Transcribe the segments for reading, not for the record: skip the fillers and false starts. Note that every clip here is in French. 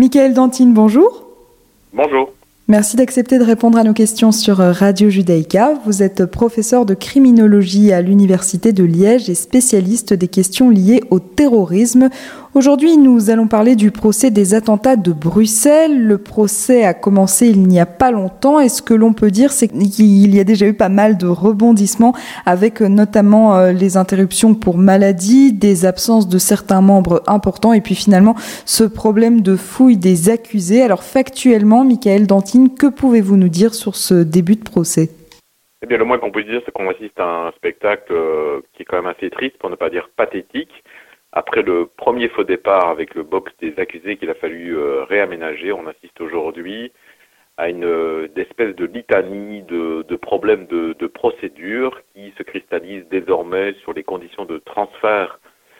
Michael Dantine, bonjour. Bonjour. Merci d'accepter de répondre à nos questions sur Radio Judaïka. Vous êtes professeur de criminologie à l'Université de Liège et spécialiste des questions liées au terrorisme. Aujourd'hui, nous allons parler du procès des attentats de Bruxelles. Le procès a commencé il n'y a pas longtemps et ce que l'on peut dire, c'est qu'il y a déjà eu pas mal de rebondissements avec notamment les interruptions pour maladie, des absences de certains membres importants et puis finalement ce problème de fouille des accusés. Alors factuellement, Michael Dantine, que pouvez-vous nous dire sur ce début de procès ? Eh bien, le moins qu'on puisse dire, c'est qu'on assiste à un spectacle qui est quand même assez triste, pour ne pas dire pathétique. Après le premier faux départ avec le box des accusés qu'il a fallu réaménager, on assiste aujourd'hui à une espèce de litanie de problèmes de procédure qui se cristallisent désormais sur les conditions de transfert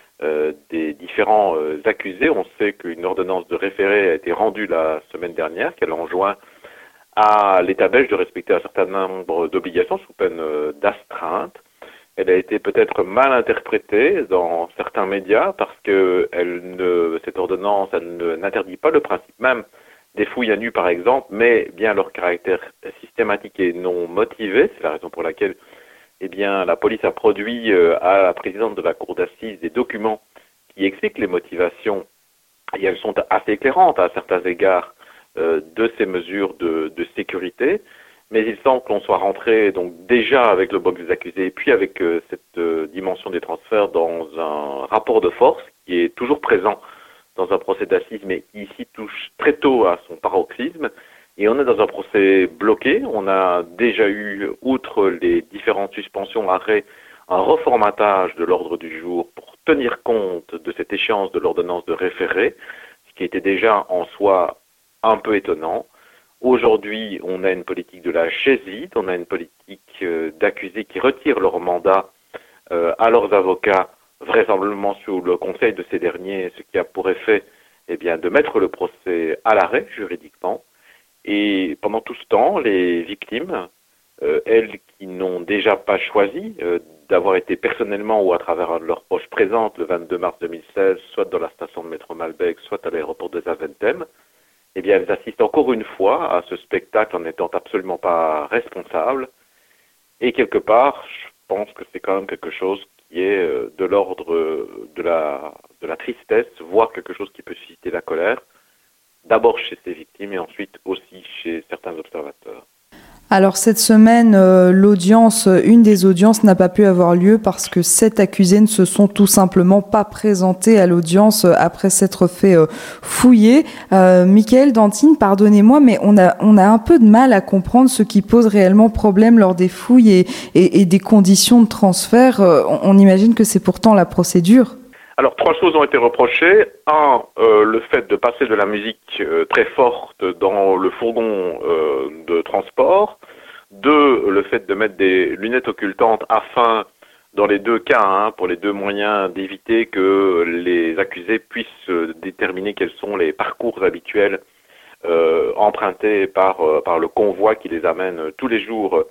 des différents accusés. On sait qu'une ordonnance de référé a été rendue la semaine dernière, qu'elle enjoint à l'État belge de respecter un certain nombre d'obligations sous peine d'astreinte. Elle a été peut-être mal interprétée dans certains médias parce que cette ordonnance n'interdit pas le principe même des fouilles à nu par exemple, mais bien leur caractère systématique et non motivé. C'est la raison pour laquelle la police a produit à la présidente de la cour d'assises des documents qui expliquent les motivations et elles sont assez éclairantes à certains égards de ces mesures de sécurité. Mais il semble qu'on soit rentré donc déjà avec le box des accusés et puis avec cette dimension des transferts dans un rapport de force qui est toujours présent dans un procès d'assises, mais ici touche très tôt à son paroxysme. Et on est dans un procès bloqué. On a déjà eu, outre les différentes suspensions, arrêts, un reformatage de l'ordre du jour pour tenir compte de cette échéance de l'ordonnance de référé, ce qui était déjà en soi un peu étonnant. Aujourd'hui, on a une politique de la chaise vide, on a une politique d'accusés qui retirent leur mandat à leurs avocats, vraisemblablement sous le conseil de ces derniers, ce qui a pour effet de mettre le procès à l'arrêt juridiquement. Et pendant tout ce temps, les victimes, elles qui n'ont déjà pas choisi d'avoir été personnellement ou à travers un de leurs proches présentes le 22 mars 2016, soit dans la station de métro Malbec, soit à l'aéroport de Zaventem, elles assistent encore une fois à ce spectacle en n'étant absolument pas responsables. Et quelque part, je pense que c'est quand même quelque chose qui est de l'ordre de la tristesse, voire quelque chose qui peut susciter la colère, d'abord chez ces victimes et ensuite aussi chez certains observateurs. Alors cette semaine, une des audiences n'a pas pu avoir lieu parce que 7 accusés ne se sont tout simplement pas présentés à l'audience après s'être fait fouiller. Michael Dantine, pardonnez-moi, mais on a un peu de mal à comprendre ce qui pose réellement problème lors des fouilles et des conditions de transfert. On imagine que c'est pourtant la procédure. Alors, 3 choses ont été reprochées. Un, le fait de passer de la musique très forte dans le fourgon de transport. 2, le fait de mettre des lunettes occultantes afin, dans les 2 cas, pour les 2 moyens, d'éviter que les accusés puissent déterminer quels sont les parcours habituels empruntés par le convoi qui les amène tous les jours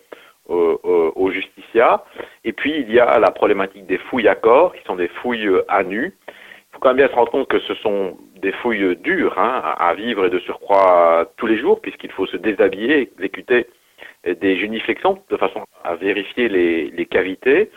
aux justiciats. Et puis, il y a la problématique des fouilles à corps, qui sont des fouilles à nu. Il faut quand même bien se rendre compte que ce sont des fouilles dures à vivre et de surcroît tous les jours, puisqu'il faut se déshabiller, exécuter des génuflexions de façon à vérifier les cavités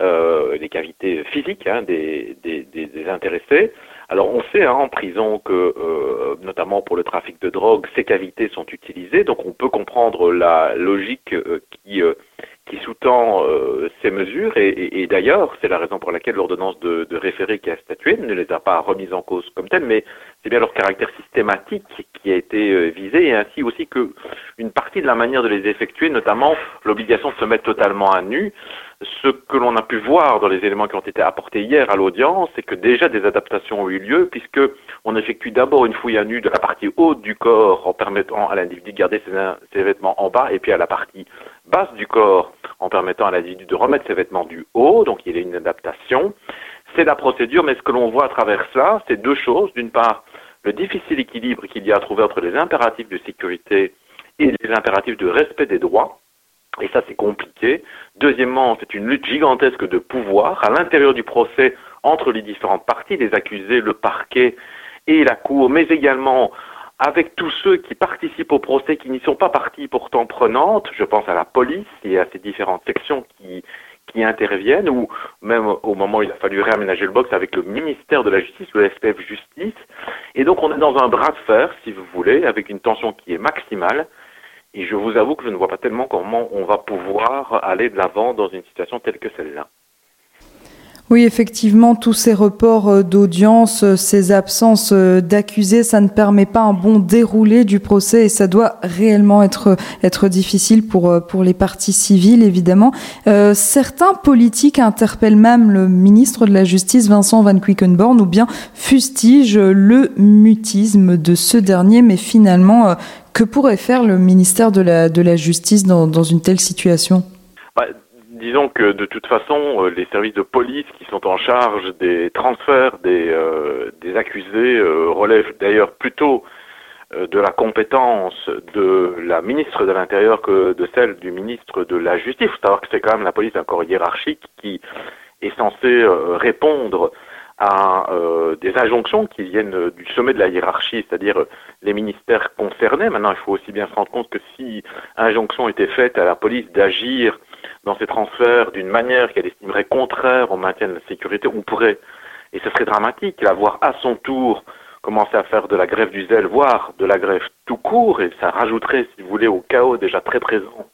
physiques des intéressés. Alors on sait en prison que, notamment pour le trafic de drogue, ces cavités sont utilisées, donc on peut comprendre la logique qui sous-tend ces mesures, et d'ailleurs, c'est la raison pour laquelle l'ordonnance de référé qui a statué ne les a pas remises en cause comme telles, mais c'est bien leur caractère systématique qui a été visé, et ainsi aussi que une partie de la manière de les effectuer, notamment l'obligation de se mettre totalement à nu. Ce que l'on a pu voir dans les éléments qui ont été apportés hier à l'audience, c'est que déjà des adaptations ont eu lieu, puisque on effectue d'abord une fouille à nu de la partie haute du corps en permettant à l'individu de garder ses vêtements en bas, et puis à la partie basse du corps en permettant à l'individu de remettre ses vêtements du haut, donc il y a une adaptation. C'est la procédure, mais ce que l'on voit à travers cela, c'est 2 choses. D'une part, le difficile équilibre qu'il y a à trouver entre les impératifs de sécurité et les impératifs de respect des droits. Et ça, c'est compliqué. Deuxièmement, c'est une lutte gigantesque de pouvoir à l'intérieur du procès entre les différentes parties, les accusés, le parquet et la cour, mais également avec tous ceux qui participent au procès, qui n'y sont pas partie pourtant prenante. Je pense à la police et à ces différentes sections qui interviennent, ou même au moment où il a fallu réaménager le box avec le ministère de la Justice, le SPF Justice. Et donc on est dans un bras de fer, si vous voulez, avec une tension qui est maximale. Et je vous avoue que je ne vois pas tellement comment on va pouvoir aller de l'avant dans une situation telle que celle-là. Oui, effectivement, tous ces reports d'audience, ces absences d'accusés, ça ne permet pas un bon déroulé du procès et ça doit réellement être difficile pour les parties civiles, évidemment. Certains politiques interpellent même le ministre de la Justice, Vincent Van Quickenborne, ou bien fustigent le mutisme de ce dernier, mais finalement, que pourrait faire le ministère de la Justice dans une telle situation ? Disons que de toute façon, les services de police qui sont en charge des transferts des accusés relèvent d'ailleurs plutôt de la compétence de la ministre de l'Intérieur que de celle du ministre de la Justice. Il faut savoir que c'est quand même la police, un corps hiérarchique qui est censé répondre à des injonctions qui viennent du sommet de la hiérarchie, c'est-à-dire les ministères concernés. Maintenant, il faut aussi bien se rendre compte que si injonction était faite à la police d'agir dans ces transferts d'une manière qu'elle estimerait contraire au maintien de la sécurité, on pourrait, et ce serait dramatique, la voir à son tour commencer à faire de la grève du zèle, voire de la grève tout court, et ça rajouterait, si vous voulez, au chaos déjà très présent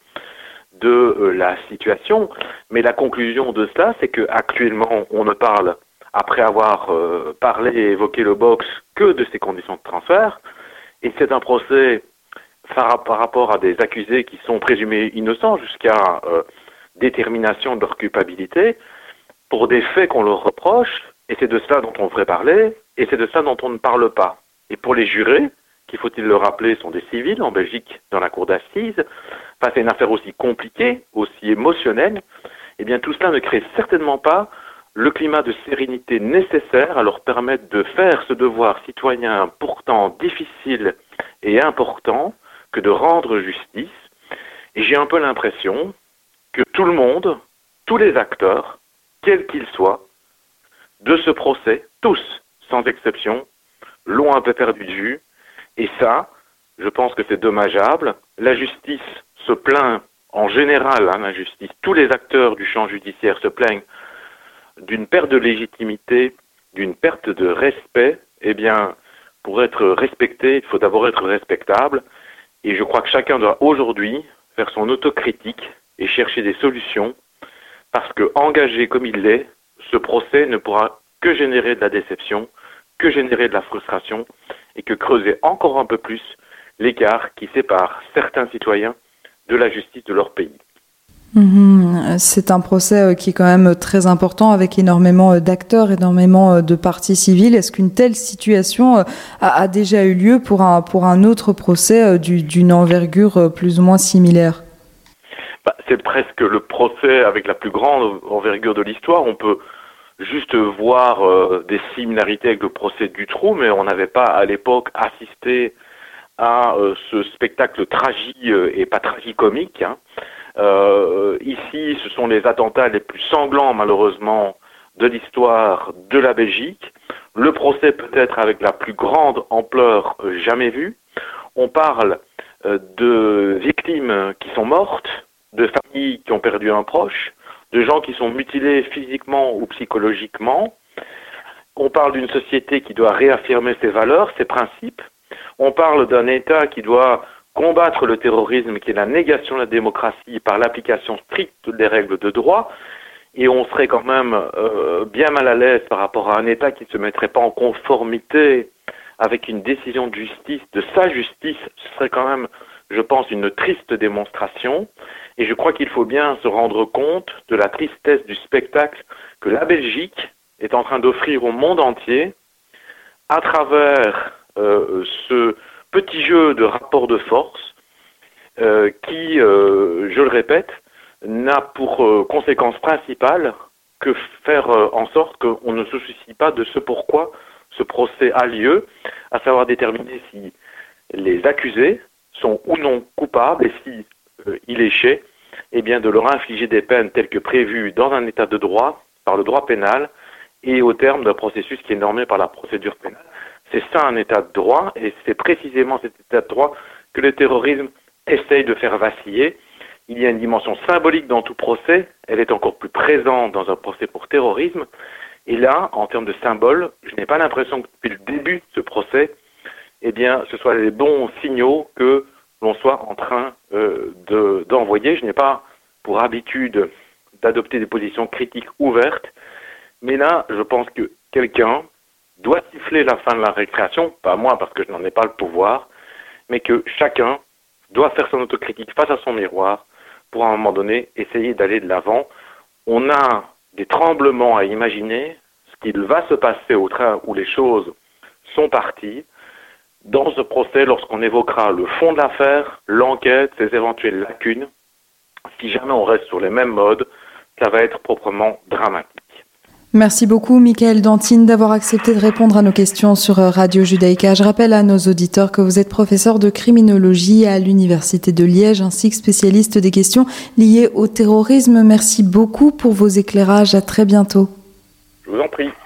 de la situation. Mais la conclusion de cela, c'est que actuellement, on ne parle, après avoir parlé et évoqué le box, que de ces conditions de transfert, et c'est un procès par rapport à des accusés qui sont présumés innocents jusqu'à détermination de leur culpabilité pour des faits qu'on leur reproche, et c'est de cela dont on devrait parler, et c'est de cela dont on ne parle pas. Et pour les jurés, qui faut-il le rappeler, sont des civils en Belgique dans la cour d'assises, face à une affaire aussi compliquée, aussi émotionnelle, eh bien tout cela ne crée certainement pas le climat de sérénité nécessaire à leur permettre de faire ce devoir citoyen pourtant difficile et important que de rendre justice. Et j'ai un peu l'impression que tout le monde, tous les acteurs, quels qu'ils soient, de ce procès, tous, sans exception, l'ont un peu perdu de vue. Et ça, je pense que c'est dommageable. La justice se plaint, en général, la justice, tous les acteurs du champ judiciaire se plaignent d'une perte de légitimité, d'une perte de respect. Eh bien, pour être respecté, il faut d'abord être respectable. Et je crois que chacun doit aujourd'hui faire son autocritique et chercher des solutions, parce que engagé comme il l'est, ce procès ne pourra que générer de la déception, que générer de la frustration, et que creuser encore un peu plus l'écart qui sépare certains citoyens de la justice de leur pays. C'est un procès qui est quand même très important, avec énormément d'acteurs, énormément de parties civiles. Est-ce qu'une telle situation a déjà eu lieu pour un autre procès d'une envergure plus ou moins similaire ? C'est presque le procès avec la plus grande envergure de l'histoire. On peut juste voir des similarités avec le procès Dutroux, mais on n'avait pas à l'époque assisté à ce spectacle et pas tragicomique. Ici, ce sont les attentats les plus sanglants, malheureusement, de l'histoire de la Belgique. Le procès peut-être avec la plus grande ampleur jamais vue. On parle de victimes qui sont mortes, de familles qui ont perdu un proche, de gens qui sont mutilés physiquement ou psychologiquement. On parle d'une société qui doit réaffirmer ses valeurs, ses principes. On parle d'un État qui doit combattre le terrorisme, qui est la négation de la démocratie par l'application stricte des règles de droit. Et on serait quand même bien mal à l'aise par rapport à un État qui ne se mettrait pas en conformité avec une décision de justice, de sa justice. Ce serait quand même, je pense, une triste démonstration. Et je crois qu'il faut bien se rendre compte de la tristesse du spectacle que la Belgique est en train d'offrir au monde entier à travers ce petit jeu de rapport de force qui, je le répète, n'a pour conséquence principale que faire en sorte qu'on ne se soucie pas de ce pourquoi ce procès a lieu, à savoir déterminer si les accusés sont ou non coupables et si il échait, eh bien de leur infliger des peines telles que prévues dans un état de droit, par le droit pénal, et au terme d'un processus qui est normé par la procédure pénale. c'est ça un état de droit, et c'est précisément cet état de droit que le terrorisme essaye de faire vaciller. Il y a une dimension symbolique dans tout procès, elle est encore plus présente dans un procès pour terrorisme, et là, en termes de symbole, je n'ai pas l'impression que depuis le début de ce procès, eh bien, ce soit les bons signaux que l'on soit en train d'envoyer. Je n'ai pas pour habitude d'adopter des positions critiques ouvertes, mais là, je pense que quelqu'un doit siffler la fin de la récréation, pas moi parce que je n'en ai pas le pouvoir, mais que chacun doit faire son autocritique face à son miroir pour à un moment donné essayer d'aller de l'avant. On a des tremblements à imaginer, ce qu'il va se passer au train où les choses sont parties. Dans ce procès, lorsqu'on évoquera le fond de l'affaire, l'enquête, ses éventuelles lacunes, si jamais on reste sur les mêmes modes, ça va être proprement dramatique. Merci beaucoup, Michael Dantine, d'avoir accepté de répondre à nos questions sur Radio Judaïka. Je rappelle à nos auditeurs que vous êtes professeur de criminologie à l'Université de Liège, ainsi que spécialiste des questions liées au terrorisme. Merci beaucoup pour vos éclairages. À très bientôt. Je vous en prie.